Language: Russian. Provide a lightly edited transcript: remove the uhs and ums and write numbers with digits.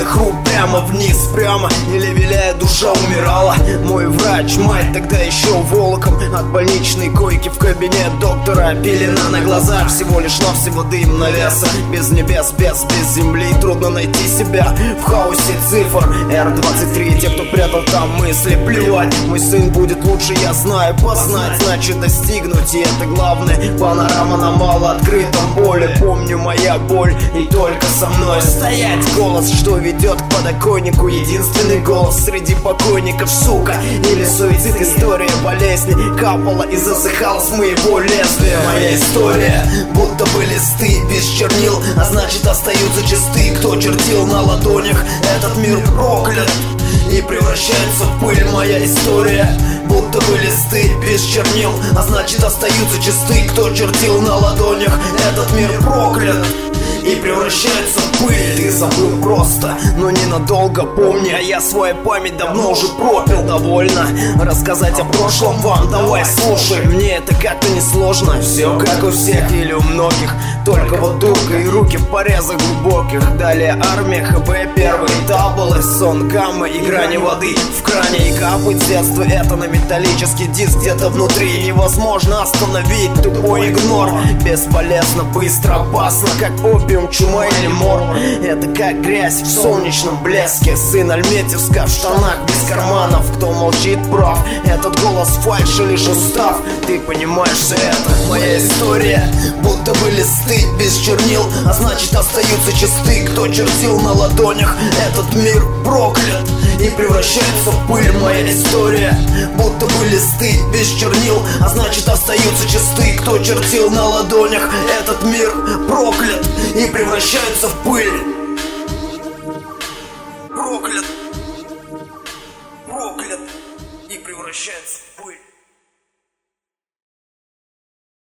колоннах рук прямо вниз, прямо, или виляя душа умирала. Мой врач, мать тогда еще волоком от больничной койки в кабинет доктора. Пелена на глазах, всего лишь навсего дым навеса. Без небес, без земли, трудно найти себя в хаосе цифр. R23, те, кто прятал там мысли, плевать, мой сын будет лучше, я знаю. Познать значит достигнуть, и это главное. Панорама на малооткрытом поле. Помню, моя боль, и только со мной стоять. Голос, что ведет к подоконнику, единственный голос среди покойников, сука. Или суицид, история болезни капала и засыхала с моего лезвия. Моя история, будто бы листы без чернил, а значит остаются чисты. Кто чертил на ладонях, этот мир проклят и превращается в пыль. Моя история, будто бы листы без чернил, а значит остаются чисты. Кто чертил на ладонях, этот мир проклят и превращается в пыль. Ты забыл просто, но ненадолго, помни. А я свою память давно уже пропил. Довольно рассказать о прошлом вам, давай слушай. Мне это как-то несложно, все как у всех или у многих. Только вот дурка и руки в порезах глубоких. Далее армия, ХБ, первый этап был сон, гамма и грани воды в кране. И капает с детства это на металлический диск где-то внутри. Невозможно остановить тупой игнор. Бесполезно, быстро, опасно, как опиум, чума или мор. Это как грязь в солнечном блеске. Сын Альметьевска в штанах без карманов. Кто молчит, прав, этот голос фальши, лишь устав. Ты понимаешь, это моя история, будто бы листы без чернил, а значит остаются чисты. Кто чертил на ладонях, этот мир проклят и превращается в пыль. Моя история, будто бы листы без чернил, а значит остаются чисты. Кто чертил на ладонях, этот мир проклят и превращается в пыль. Проклят и превращается в пыль.